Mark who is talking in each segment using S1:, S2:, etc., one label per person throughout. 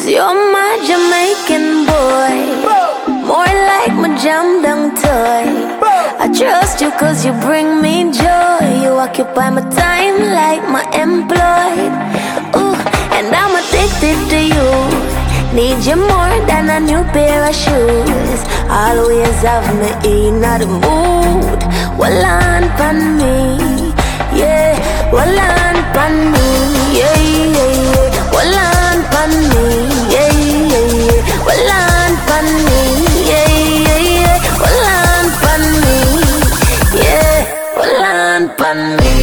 S1: 'Cause you're my Jamaican boy, more like my jam down toy. I trust you 'cause you bring me joy. You occupy my time like my employed. Ooh, and I'm addicted to you. Need you more than a new pair of shoes. Always have me in the mood. Well on pon me, yeah. Well on pon me, yeah, yeah, yeah. Well on pon me, yeah, yeah, yeah. Well on pon me, yeah, yeah, yeah. Well on pon me, yeah. Well on pon me.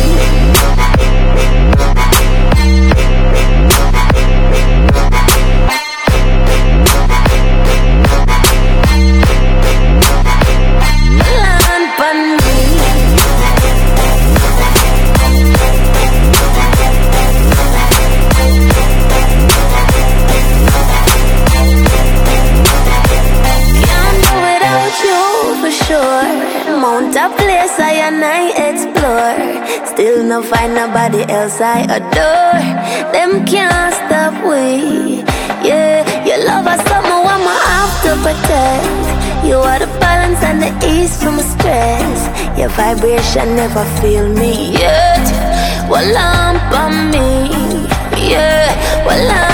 S1: Mount a place I and I explore. Still no find nobody else I adore. Them can't stop we. Yeah, your love is something I have to protect. You are the balance and the ease from my stress. Your vibration never feel me yet. Well on me, yeah. Well